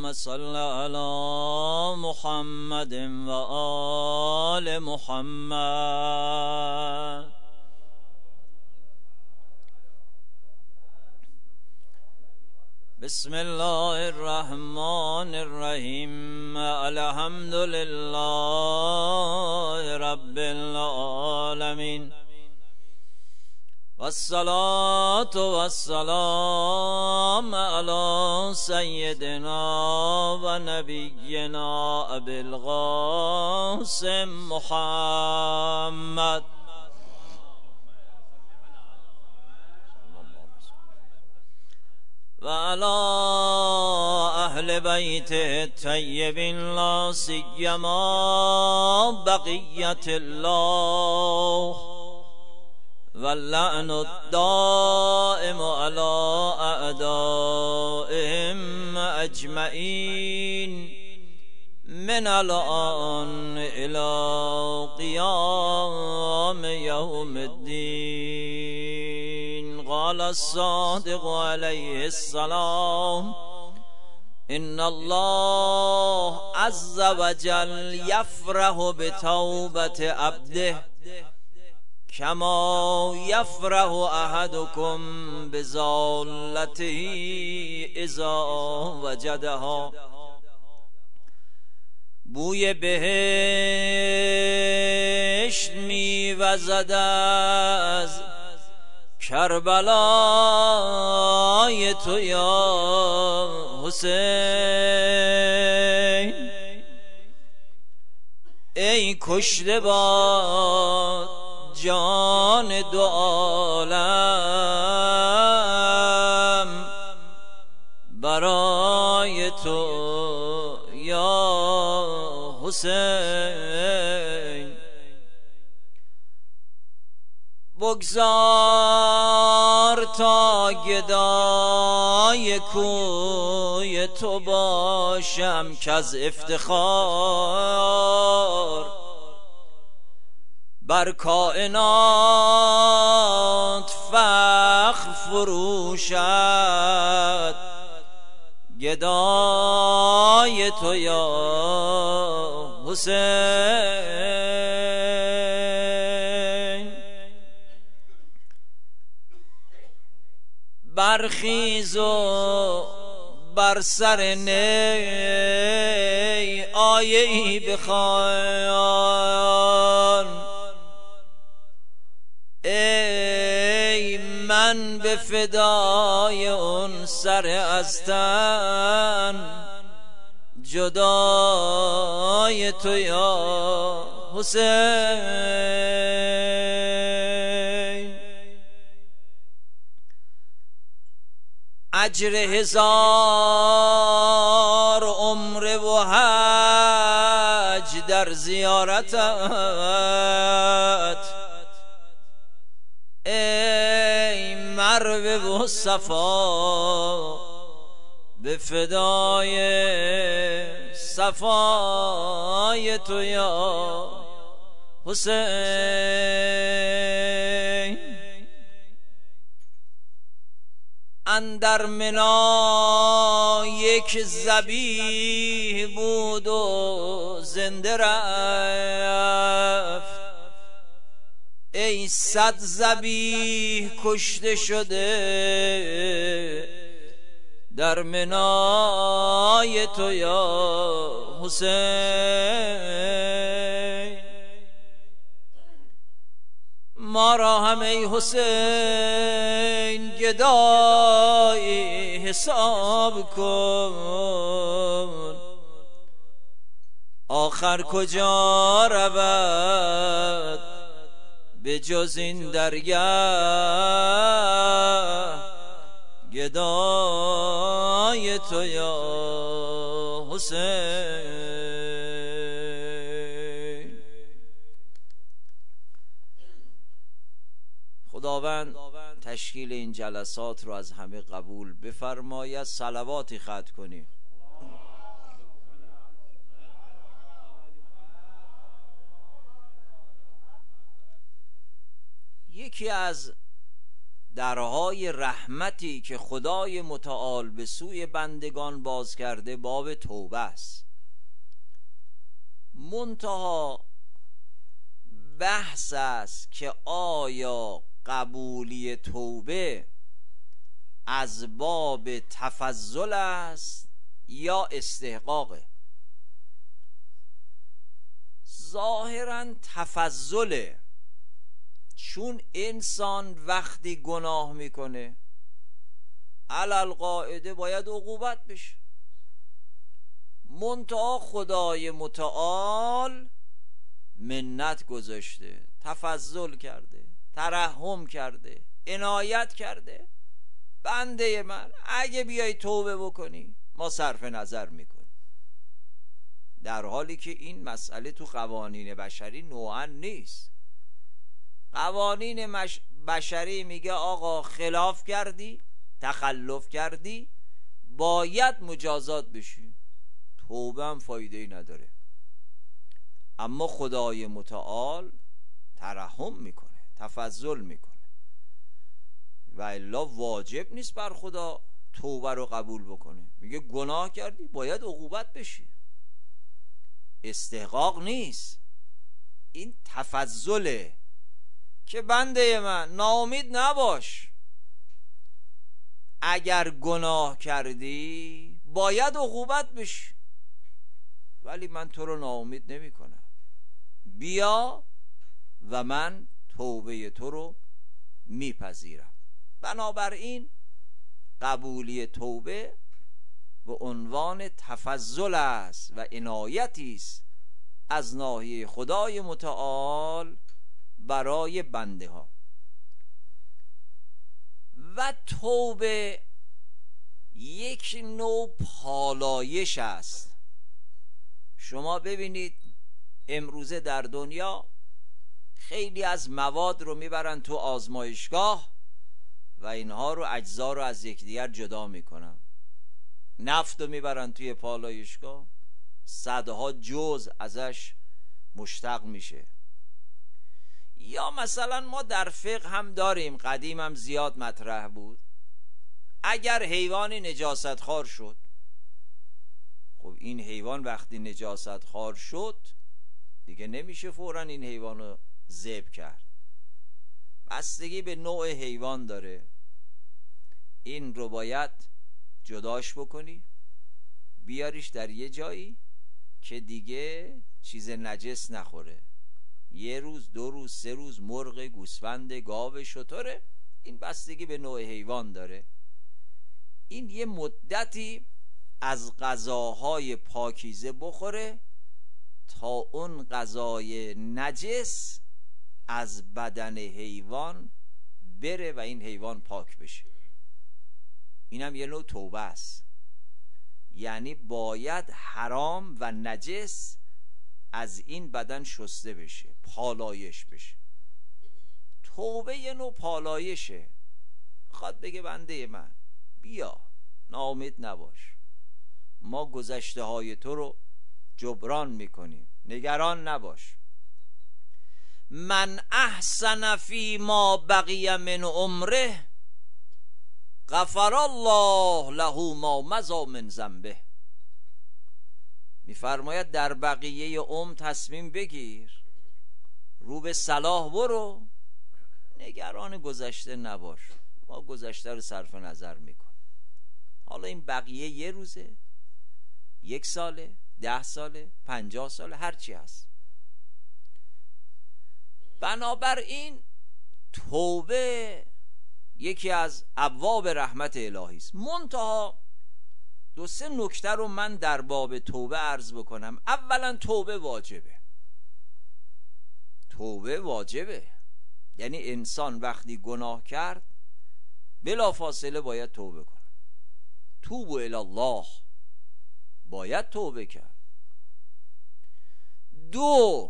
اللهم صل على محمد و آل محمد. بسم الله الرحمن الرحیم. الحمد لله رب العالمین والصلاة والسلام على سيدنا و نبینا ابی القاسم محمد و علی اهل بیت الطیبین لا سیما بقیت الله واللعن الدائم على اعدائهم اجمعین من الان الى قیام یوم الدین. قال الصادق علیه السلام ان الله عز وجل یفرح بتوبة عبده کما یفرح احدکم بضالته اذا وجدها. بوی بهشت میوزد از کربلای تو یا حسین. ای کشته باد جان دو عالم برای تو یا حسین. بگذار تا گدای کوی تو باشم که از افتخار بر کائنات فخر فروشد گدای تو یا حسین. برخیز و بر سر نی آیه ای بخوان. ای من به فدای اون سر از تن جدای تو یا حسین. اجر 1000 عمر و حج در زیارتت ای مروه و صفا به فدای صفای تو یا حسین. اندر منا یک ذبیح بود و زنده رفت. ای 100 ذبیح کشته شده در منای تو یا حسین. ما را هم ای حسین گدایی حساب کن. آخر کجا رود به جز این درگاه گدای تو یا حسین. خداوند تشکیل این جلسات رو از همه قبول بفرماید. صلواتی ختم کنیم. یکی از درهای رحمتی که خدای متعال به سوی بندگان باز کرده باب توبه است. منتها بحث است که آیا قبولی توبه از باب تفضل است یا استحقاقه؟ ظاهراً تفضله، چون انسان وقتی گناه میکنه علل قاعده باید عقوبت بشه. منتها خدای متعال منت گذاشته، تفضل کرده، ترحم کرده، عنایت کرده. بنده من اگه بیای توبه بکنی ما صرف نظر میکنی، در حالی که این مسئله تو قوانین بشری نوعا نیست. قوانین بشری میگه آقا خلاف کردی، تخلف کردی، باید مجازات بشی، توبه هم فایده‌ای نداره. اما خدای متعال ترحم میکنه، تفضل میکنه، و الا واجب نیست بر خدا توبه رو قبول بکنه. میگه گناه کردی باید عقوبت بشی، استحقاق نیست. این تفضله که بنده من ناامید نباش، اگر گناه کردی باید عقوبت بشی، ولی من تو رو ناامید نمی کنم، بیا و من توبه تو رو میپذیرم. بنابراین قبولی توبه به عنوان تفضل است و عنایتی است از ناحیه خدای متعال برای بنده ها. و توبه یک نوع پالایش است. شما ببینید امروزه در دنیا خیلی از مواد رو میبرن تو آزمایشگاه و اینها رو اجزا رو از یکدیگر جدا میکنن. نفت رو میبرن توی پالایشگاه، صدها جزء ازش مشتق میشه. یا مثلا ما در فقه هم داریم، قدیم هم زیاد مطرح بود، اگر حیوانی نجاست خوار شد، خب این حیوان وقتی نجاست خوار شد دیگه نمیشه فوراً این حیوان رو ذبح کرد، بستگی به نوع حیوان داره. این رو باید جداش بکنی، بیاریش در یه جایی که دیگه چیز نجس نخوره، 1 روز 2 روز 3 روز، مرغ، گوسفند، گاو، شتره، این بستگی به نوع حیوان داره. این یه مدتی از غذاهای پاکیزه بخوره تا اون غذای نجس از بدن حیوان بره و این حیوان پاک بشه. اینم یه نوع توبه است، یعنی باید حرام و نجس از این بدن شسته بشه، پالایش بشه. توبه یه نوع پالایشه، خواد بگه بنده من بیا، ناامید نباش، ما گذشته های تو رو جبران میکنیم، نگران نباش. من احسن فی ما بقی من عمره غفر الله له ما مضی من ذنبه. میفرماید در بقیه عمر تصمیم بگیر، رو به صلاح برو، نگران گذشته نباش، ما گذشته رو صرف نظر میکن. حالا این بقیه 1 روزه، 1 ساله، 10 ساله، 50 ساله، هرچی هست. بنابراین توبه یکی از ابواب رحمت الهی است. منتها 2-3 نکته رو من در باب توبه عرض بکنم. اولا توبه واجبه. توبه واجبه، یعنی انسان وقتی گناه کرد بلا فاصله باید توبه کنه. توبوا الی الله، باید توبه کرد. 2،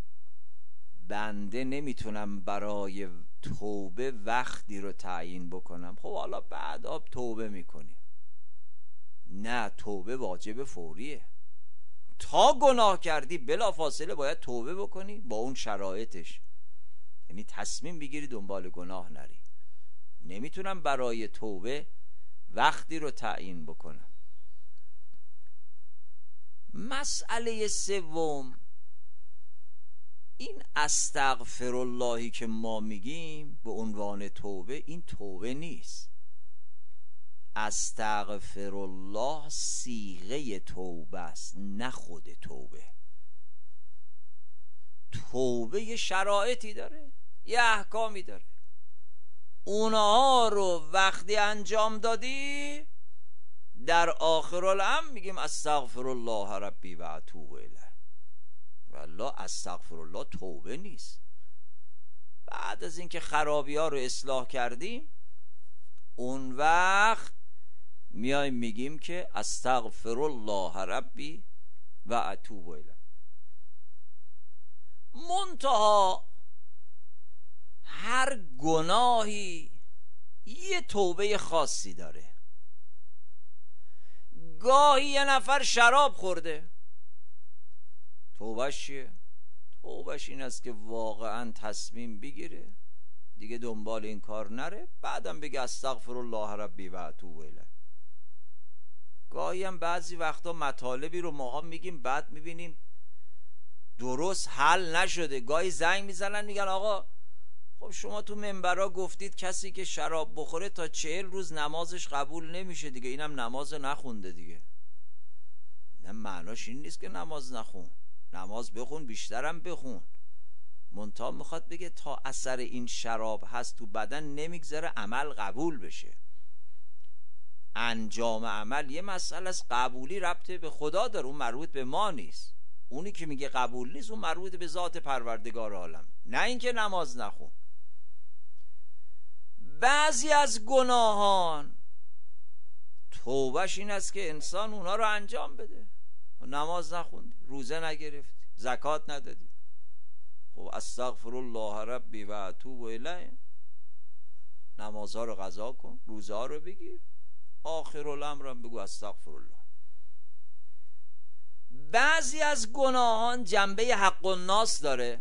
بنده نمیتونم برای توبه وقتی رو تعیین بکنم، خب حالا بعدا توبه میکنیم. نه، توبه واجب فوریه. تا گناه کردی بلا فاصله باید توبه بکنی با اون شرایطش، یعنی تصمیم بگیری دنبال گناه نری. نمیتونم برای توبه وقتی رو تعیین بکنم. مسئله سوم، این استغفر اللهی که ما میگیم به عنوان توبه، این توبه نیست. استغفر الله صیغه توبه است، نه خود توبه. توبه یه شرایطی داره، یه احکامی داره، اونها رو وقتی انجام دادی در آخر الامر میگیم استغفر الله ربی و اتوب الیه. والله استغفر الله توبه نیست. بعد از اینکه خرابی ها رو اصلاح کردیم اون وقت میایم میگیم که استغفر الله ربی و اتوب الیه. منتها هر گناهی یه توبه خاصی داره. گاهی یه نفر شراب خورده، توبهش چیه؟ توبهش این است که واقعا تصمیم بگیره دیگه دنبال این کار نره، بعدم بگه استغفر الله ربی و اتوب الیه. گاهی هم بعضی وقتا مطالبی رو ماها میگیم بعد میبینیم درست حل نشده. گاهی زنگ میزنن میگن آقا خب شما تو منبرها گفتید کسی که شراب بخوره تا 40 روز نمازش قبول نمیشه دیگه، اینم نماز نخونده دیگه. نه، معناش این نیست که نماز نخون، نماز بخون، بیشترم بخون. منتها میخواد بگه تا اثر این شراب هست تو بدن نمیگذره عمل قبول بشه. انجام عمل یه مسئله است، قبولی ربطه به خدا داره، اون مربوط به ما نیست. اونی که میگه قبول نیست اون مربوط به ذات پروردگار عالم، نه اینکه نماز نخون. بعضی از گناهان توبهش این است که انسان اونا رو انجام بده. نماز نخوندی، روزه نگرفتی، زکات ندادی، خب استغفر الله ربی و اتوب الیه، نمازها رو قضا کن، روزه ها رو بگیر، آخر الامر هم بگو استغفر الله. بعضی از گناهان جنبه حق الناس داره،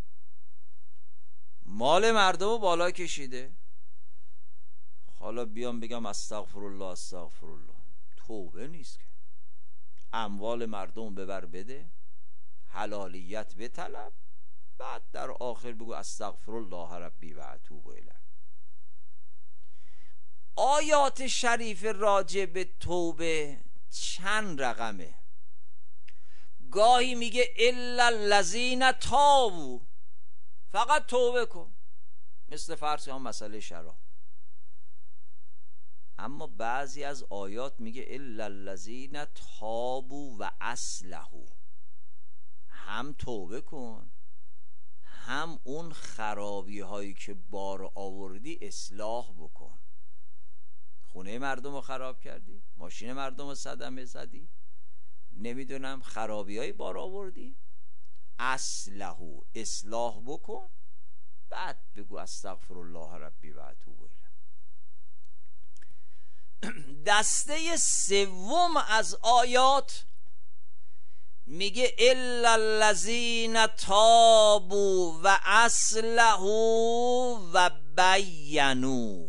مال مردم رو بالا کشیده، حالا بیام بگم استغفر الله استغفر الله، توبه نیست که. اموال مردم ببر بده، حلالیت بطلب، بعد در آخر بگو استغفر الله ربی و اتوب الیه. آیات شریف راجع به توبه چند رقمه. گاهی میگه الا الذین تابوا، فقط توبه کن، مثل فرض هم مسئله شراب. اما بعضی از آیات میگه الا الذین تابوا و اصلحوا، هم توبه کن هم اون خرابی هایی که بار آوردی اصلاح بکن. خونه مردم رو خراب کردی، ماشین مردم رو صدمه زدی، نمیدونم خرابی های بار آوردی، اصلحوا، اصلاح بکن، بعد بگو استغفر الله ربی و اتوب الیه. دسته سوم از آیات میگه الا الذین تابوا و اصلحوا و بینوا.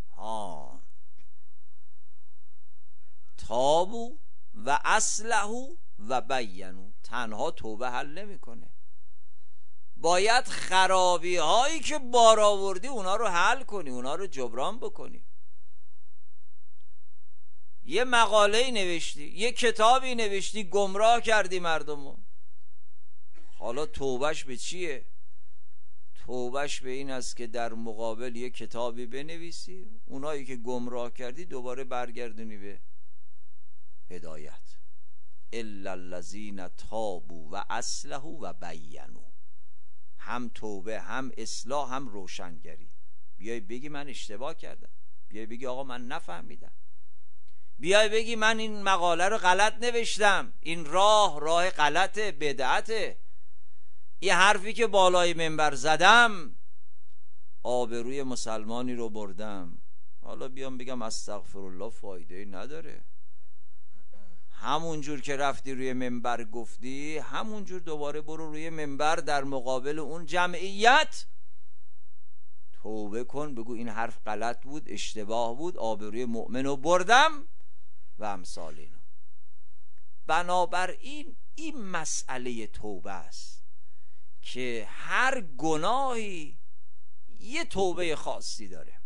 تابوا و اصلحوا و بینوا، تنها توبه حل نمیکنه، باید خرابی هایی که بار آوردی اونا رو حل کنی، اونا رو جبران بکنی. یه مقاله نوشتی، یه کتابی نوشتی، گمراه کردی مردمو، حالا توبهش به چیه؟ توبهش به این است که در مقابل یه کتابی بنویسی، اونایی که گمراه کردی دوباره برگردونی به هدایت. الا الذین تابوا و اصلحوا و بینوا، هم توبه هم اصلاح هم روشنگری. بیای بگی من اشتباه کردم، بیای بگی آقا من نفهمیدم، بیای بگی من این مقاله رو غلط نوشتم، این راه غلطه، بدعته، این حرفی که بالای منبر زدم آبروی مسلمانی رو بردم. حالا بیام بگم استغفر الله، فایده نداره. همون جور که رفتی روی منبر گفتی، همون جور دوباره برو روی منبر در مقابل اون جمعیت توبه کن، بگو این حرف غلط بود، اشتباه بود، آبروی مؤمنو بردم و امثال اینا. بنابراین این مسئله توبه است که هر گناهی یه توبه خاصی داره.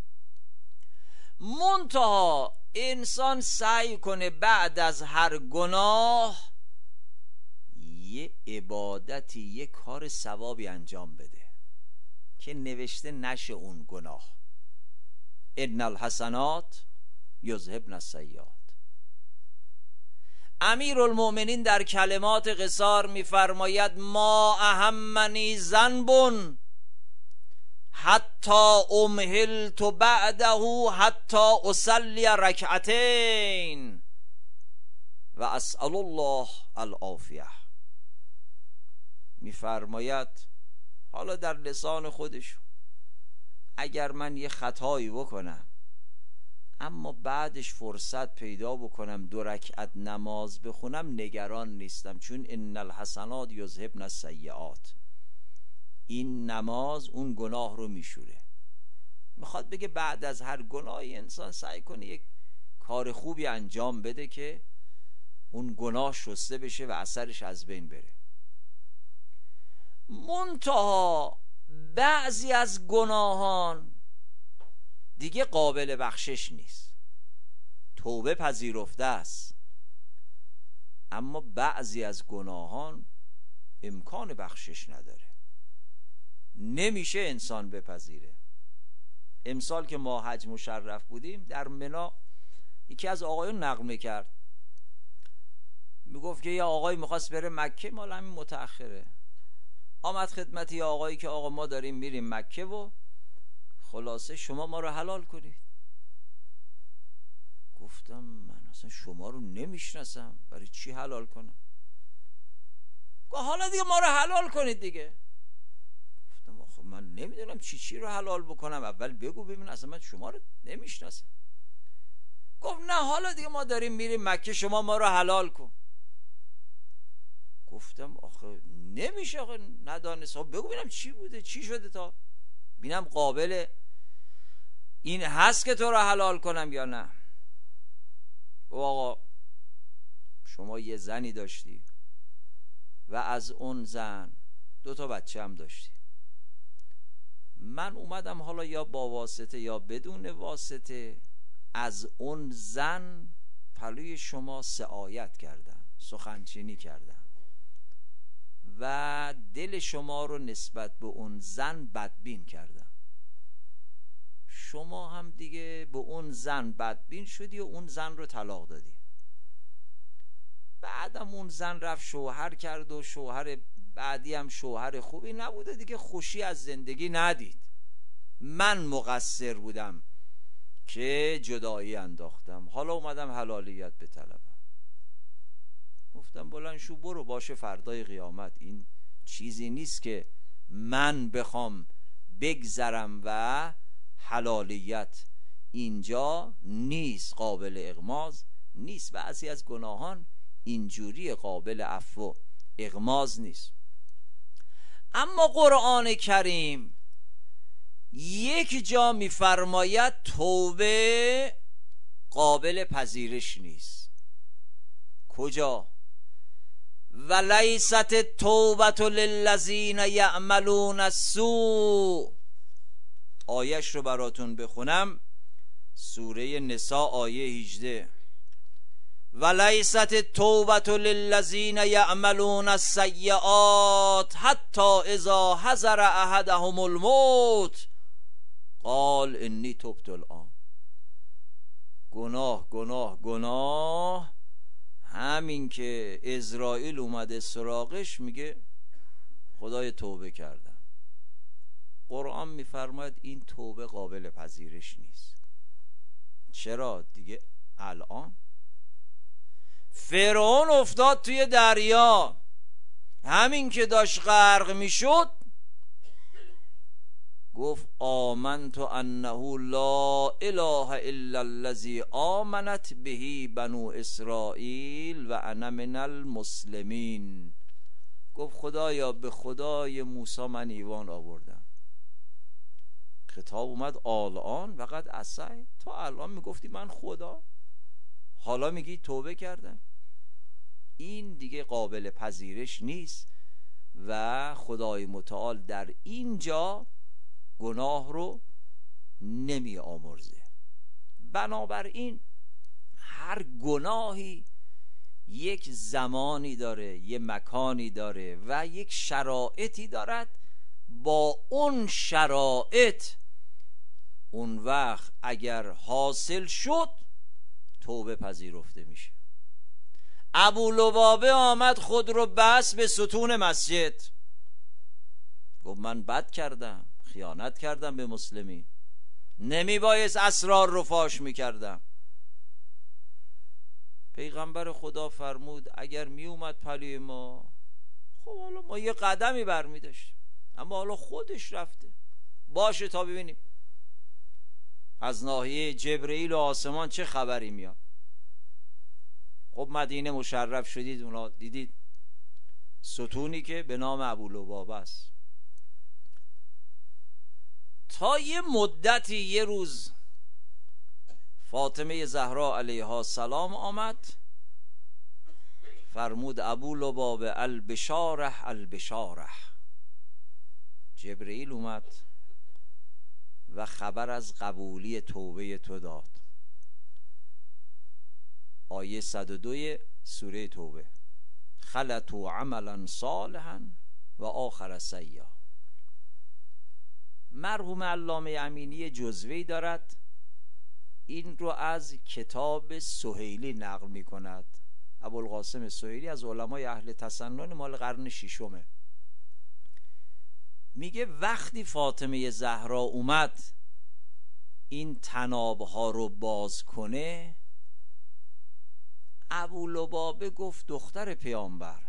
منتها انسان سعی کنه بعد از هر گناه یه عبادتی، یه کار ثوابی انجام بده که نوشته نشه اون گناه. ان الحسنات یذهبن السیئات. امیرالمؤمنین در کلمات قصار میفرماید ما اهمنی ذنب حتی امهلت بعده حتی اصلی رکعتین و اسأل الله العافیه. میفرماید حالا در لسان خودشون، اگر من یه خطایی بکنم اما بعدش فرصت پیدا بکنم 2 رکعت نماز بخونم، نگران نیستم، چون ان الحسنات یذهبن السیئات. این نماز اون گناه رو میشوره. میخواد بگه بعد از هر گناهی انسان سعی کنه یک کار خوبی انجام بده که اون گناه شسته بشه و اثرش از بین بره. منتها بعضی از گناهان دیگه قابل بخشش نیست، توبه پذیرفته است، اما بعضی از گناهان امکان بخشش نداره، نمیشه انسان بپذیره. امسال که ما حج مشرف بودیم در منی، یکی از آقایون نغمه کرد، میگفت که یه آقایی میخواست بره مکه، مال همین متأخره، آمد خدمت یه آقایی که آقا ما داریم میریم مکه و خلاصه شما ما رو حلال کنید. گفتم من اصلا شما رو نمیشناسم، برای چی حلال کنم؟ گفت حالا دیگه ما رو حلال کنید دیگه. گفتم آخه من نمیدونم چی رو حلال بکنم، اول بگو ببین، اصلا من شما رو نمیشناسم. گفت نه حالا دیگه ما داریم میریم مکه، شما ما رو حلال کن. گفتم آخه نمیشه، آخه ندانست، بگو ببینم چی بوده، چی شده تا ببینم قابل این هست که تو رو حلال کنم یا نه. او آقا شما یه زنی داشتی و از اون زن 2 بچه هم داشتی، من اومدم حالا یا با واسطه یا بدون واسطه از اون زن پلوی شما سعایت کردم، سخنچینی کردم و دل شما رو نسبت به اون زن بدبین کردم. شما هم دیگه به اون زن بدبین شدی و اون زن رو طلاق دادی. بعدم اون زن رفت شوهر کرد و شوهر بعدی هم شوهر خوبی نبوده دیگه، خوشی از زندگی ندید. من مقصر بودم که جدایی انداختم، حالا اومدم حلالیت بطلبم. گفتم بلند شو برو، باشه فردای قیامت. این چیزی نیست که من بخوام بگذرم و حلالیت اینجا نیست، قابل اغماض نیست. بعضی از گناهان اینجوری قابل عفو و اغماض نیست. اما قرآن کریم یک جا میفرماید توبه قابل پذیرش نیست. کجا؟ ولیست التوبة للذین یعملون السوء. آیش رو براتون بخونم، سوره نساء آیه 18. ولیست التوبة للذین یعملون السیئات حتی اذا حضر احدهم الموت قال انی تبت الآن. گناه گناه گناه، همین که عزرائیل اومده سراغش میگه خدای توبه کردم. قرآن میفرماید این توبه قابل پذیرش نیست. چرا؟ دیگه الان فرعون افتاد توی دریا، همین که داشت غرق میشد گفت آمنت انه لا اله الا الذی آمنت به بنو اسرائیل و انا من المسلمین. گفت خدایا به خدای موسی من ایمان آوردم. خطاب اومد الان وقد عصیت، تو الان میگفتی من خدا، حالا میگی توبه کردم. این دیگه قابل پذیرش نیست و خدای متعال در اینجا گناه رو نمی آمرزه. بنابراین هر گناهی یک زمانی داره، یک مکانی داره و یک شرایطی دارد. با اون شرایط اون وقت اگر حاصل شد توبه پذیرفته میشه. ابو لبابه آمد خود رو بست به ستون مسجد، گفت من بد کردم، خیانت کردم به مسلمین، نمی بایست اسرار رو فاش میکردم. پیغمبر خدا فرمود اگر می اومد پلوی ما، خب حالا ما یه قدمی برمی داشتیم، اما حالا خودش رفته، باشه تا ببینیم از ناحیه جبرئیل و آسمان چه خبری میاد. خب مدینه مشرف شدید، اونا دیدید ستونی که به نام ابو لبابه است. تا یه مدتی، یه روز فاطمه زهرا علیها السلام آمد، فرمود ابو لبابه البشاره البشاره. جبرئیل اومد و خبر از قبولی توبه تو داد. آیه 102 سوره توبه، خلطوا عملا صالحا و آخر سیئا. مرحوم علامه امینی جزوه‌ای دارد، این رو از کتاب سهیلی نقل می کند. ابوالقاسم سهیلی از علمای اهل تسنن مال قرن ششمه. میگه وقتی فاطمه زهرا اومد این تنابها رو باز کنه، ابو لبابه گفت دختر پیامبر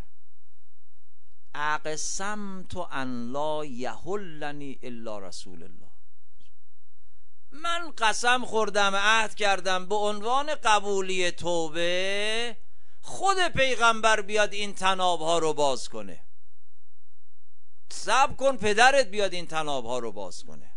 اقسمت ان لا یحلنی الا رسول الله، من قسم خوردم، عهد کردم به عنوان قبولی توبه خود پیغمبر بیاد این تنابها رو باز کنه. صبر کن پدرت بیاد این تنابها رو باز کنه.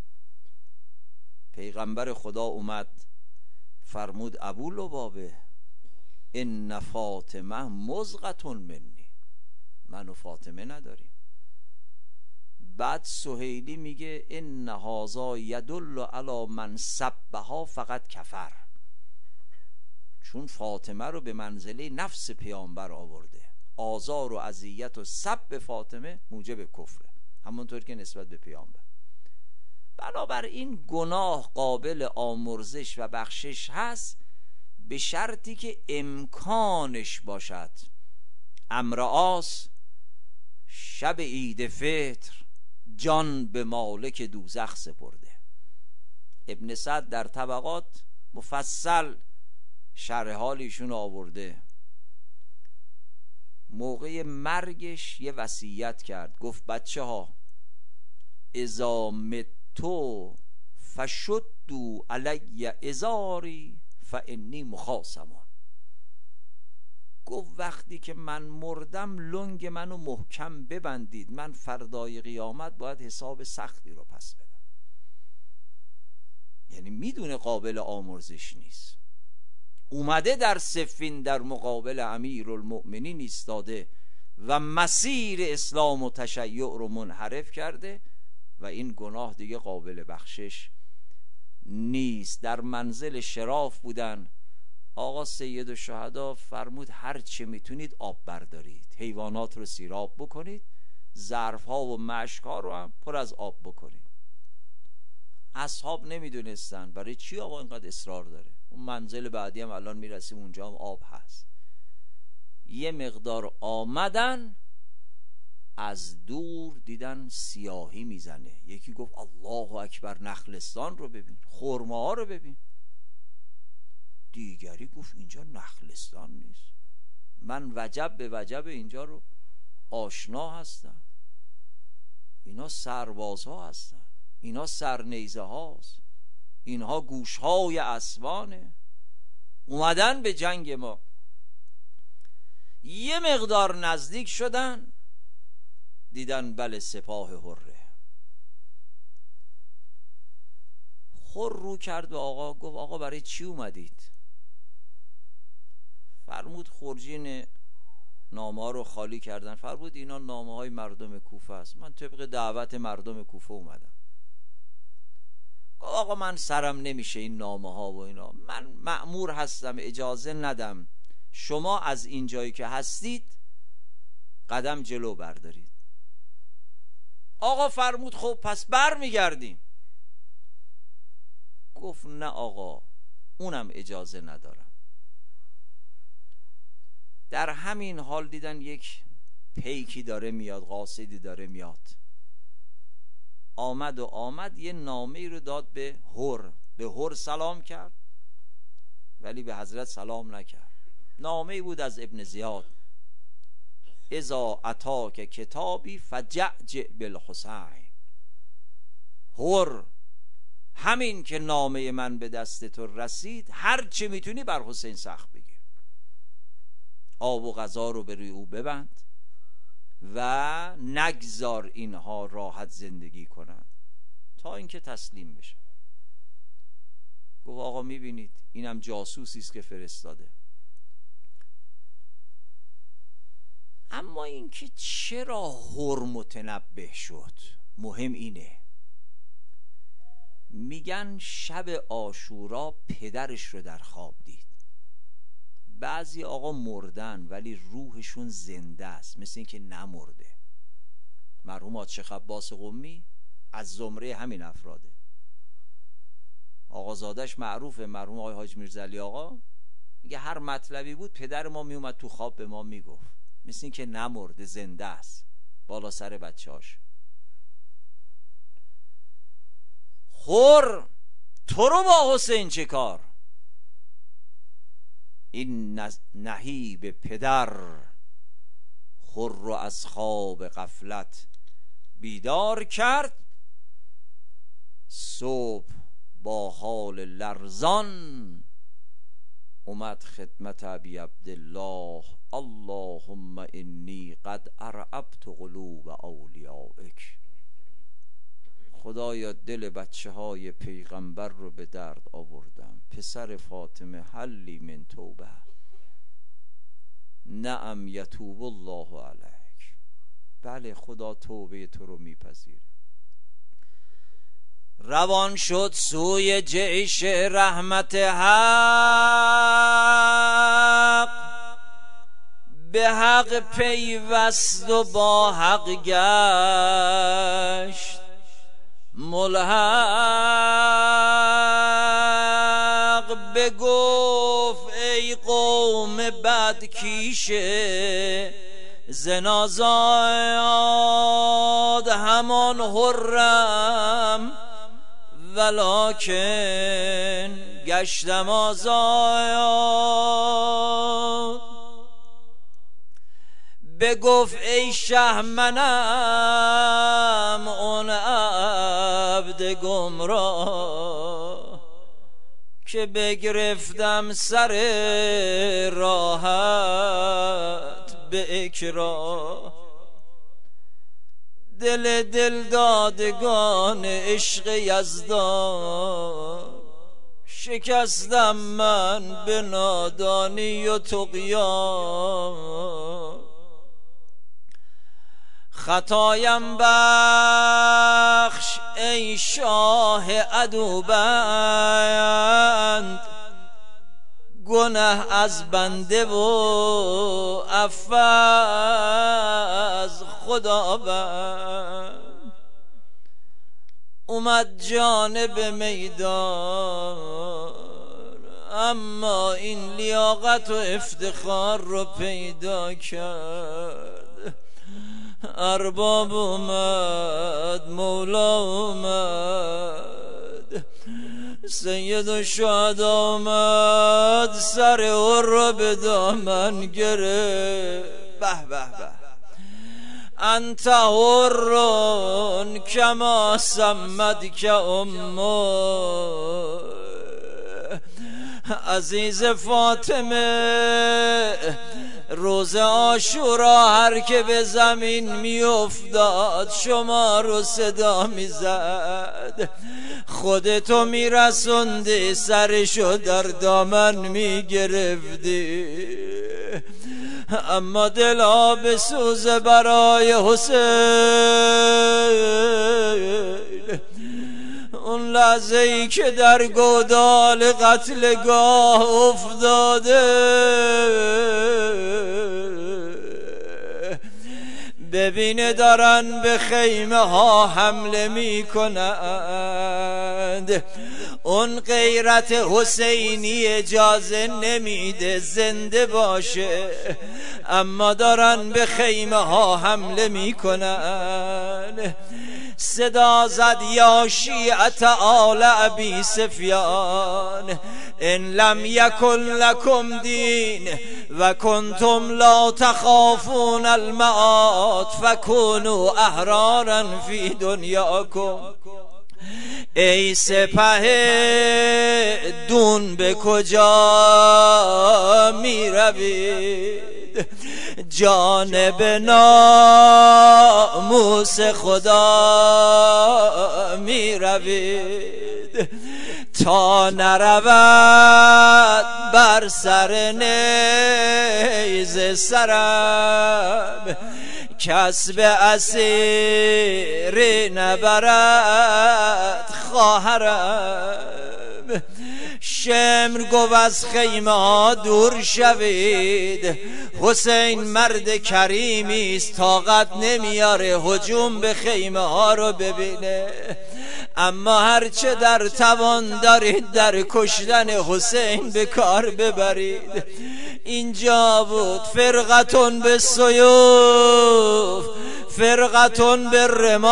پیغمبر خدا اومد فرمود ابو لبابه ان فاطمه مزغة منی، من و فاطمه نداریم. بعد سهیلی میگه ان هذا یدل علی من سبها فقط کفر، چون فاطمه رو به منزله نفس پیامبر آورده، آزار و اذیت و سب فاطمه موجب کفره، همونطور که نسبت به پیامبر. بنابراین گناه قابل آمرزش و بخشش هست به شرطی که امکانش باشد. امرآس شب عید فطر جان به مالک دوزخ سپرده. ابن سعد در طبقات مفصل شرح حال ایشون آورده. موقع مرگش یه وصیت کرد، گفت بچه ها اذا متو فشدوا علی ازاری فانی مخاصمون. گفت وقتی که من مردم لنگ منو محکم ببندید، من فردای قیامت باید حساب سختی رو پس بدم. یعنی میدونه قابل آمرزش نیست، اومده در صفین در مقابل امیرالمؤمنین ایستاده و مسیر اسلام و تشیع رو منحرف کرده و این گناه دیگه قابل بخشش نیست. در منزل شراف بودن، آقا سید الشهدا فرمود هر چه میتونید آب بردارید، حیوانات رو سیراب بکنید، ظرفها و مشک‌ها رو هم پر از آب بکنید. اصحاب نمیدونستن برای چی آقا اینقدر اصرار داره. اون منزل بعدی هم الان میرسیم اونجا هم آب هست. یه مقدار آمدن، از دور دیدن سیاهی میزنه. یکی گفت الله اکبر، نخلستان رو ببین، خرماها رو ببین. دیگری گفت اینجا نخلستان نیست، من وجب به وجب اینجا رو آشنا هستم. اینا سربازها هستن، اینا سرنیزه هاست، اینها گوشهای اسبانه، اومدن به جنگ ما. یه مقدار نزدیک شدن، دیدن بله سپاه حره. هر رو کرد به آقا، گفت آقا برای چی اومدید؟ فرمود خرجین نامه ها رو خالی کردن. فرمود اینا نامه های مردم کوفه است، من طبق دعوت مردم کوفه اومدم. گفت آقا من سرم نمیشه این نامه ها و اینا، من مأمور هستم اجازه ندم شما از این جایی که هستید قدم جلو بردارید. آقا فرمود خب پس بر میگردیم. گفت نه آقا، اونم اجازه ندارم. در همین حال دیدن یک پیکی داره میاد، قاصدی داره میاد. آمد یه نامه رو داد به هر سلام کرد ولی به حضرت سلام نکرد. نامه بود از ابن زیاد: اذا اتاک کتابی فجعجع بالحسین. هر، همین که نامه من به دست تو رسید هر چی میتونی بر حسین سخت بگیر، آب و غذا رو به روی او ببند و نگذار اینها راحت زندگی کنن تا اینکه تسلیم بشه. گفت آقا میبینید اینم جاسوسی است که فرستاده. اما اینکه چرا هر متنبه شد مهم اینه. میگن شب عاشورا پدرش رو در خواب دید. بعضی آقا مردن ولی روحشون زنده است، مثل این که نمرده. مرحوم آتش عباس قمی از زمره همین افراده. آقازادش معروفه، مرحوم آقای حاج میرزعلی آقا، میگه هر مطلبی بود پدر ما میومد تو خواب به ما میگفت، مثل این که نمرده، زنده است بالا سر بچه‌هاش. هر، تو رو با حسین چه کار؟ این نهیب پدر خر رو از خواب غفلت بیدار کرد. صبح با حال لرزان اومد خدمت ابی عبدالله: اللهم انی قد ارعبت قلوب اولیائک. خدایا دل بچه های پیغمبر رو به درد آوردم. پسر فاطمه حلی من توبه، نعم یتوب الله علیک. بله خدا توبه تو رو میپذیره. روان شد سوی جیش رحمت حق، به حق پیوست و با حق گشت ملحق. بگفت ای قوم بدکیشه زنازاد همان حرم، ولکن گشتم آزاد. بگفت ای شه منم اون عبد گمراه، که بگرفتم سر راحت به اکراه. دل دادگان عشق یزدان شکستم من به نادانی و طغیان. خطایم بخش ای شاه عدوبند، گناه از بنده و عفو از خداوند. اومد جانب میدان اما این لیاقت و افتخار رو پیدا کرد. ارباب اومد، مولا اومد، سید الشهدا اومد، سر او را به دامن گرفت. به به به، انت حرون کما سمدک امو. عزیز فاطمه روز عاشورا هر که به زمین می افتاد شما رو صدا می زد: خودتو میرسوندی سرشو در دامن میگرفتی، اما دلا به سوز برای حسین. اون لحظه ای که در گودال قتلگاه افتاده، ببینه دارن به خیمه ها حمله می کنند. اون غیرت حسینی اجازه نمیده زنده باشه، اما دارن به خیمه ها حمله می کنند. صدا زد یا شیعت آل ابی سفیان ان لم یکن لکم دین و کنتم لا تخافون المعاد فکونوا احرارا فی دنیاکم. ای سپه دون به کجا می روید؟ جانب ناموس خدا می روید تا نرود بر سر نیز سرم، کس به اسیر نبرد خواهرم. شمر گفت از خیمه ها دور شوید، حسین مرد کریمی است، طاقت نمیاره هجوم به خیمه ها رو ببینه، اما هرچه در توان دارید در کشتن حسین به کار ببرید. اینجا بود فرقتون به سیوف فرقتون به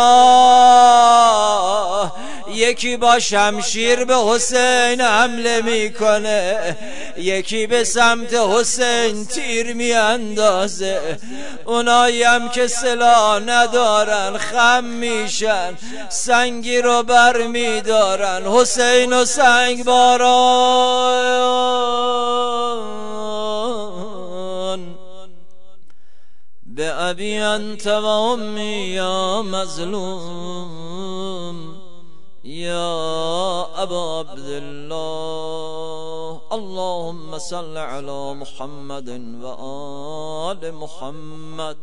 رماح، یکی با شمشیر به حسین حمله میکنه، یکی به سمت حسین تیر میاندازه. اونایی هم که سلاح ندارن خم میشن، سنگی رو بر میدارن، حسین و سنگ باران. به ابی انت و امی یا مظلوم یا ابا عبدالله، اللهم صل علی محمد و آل محمد.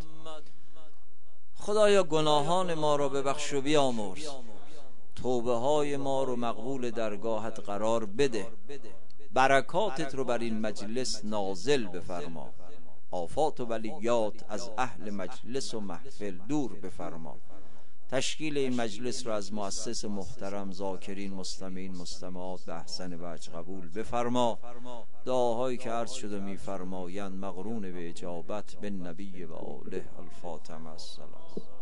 خدایا گناهان ما را ببخش و بیامرز، توبه های ما رو مقبول درگاهت قرار بده، برکاتت رو بر این مجلس نازل بفرما، آفات و بلیات از اهل مجلس و محفل دور بفرما. تشکیل این مجلس را از مؤسس محترم ذاکرین مستمعین مستمعات به احسن وجه قبول بفرما. دعاهایی که عرض شده میفرمایند مقرون به اجابت به نبی و آله. الفاتحه. السلام.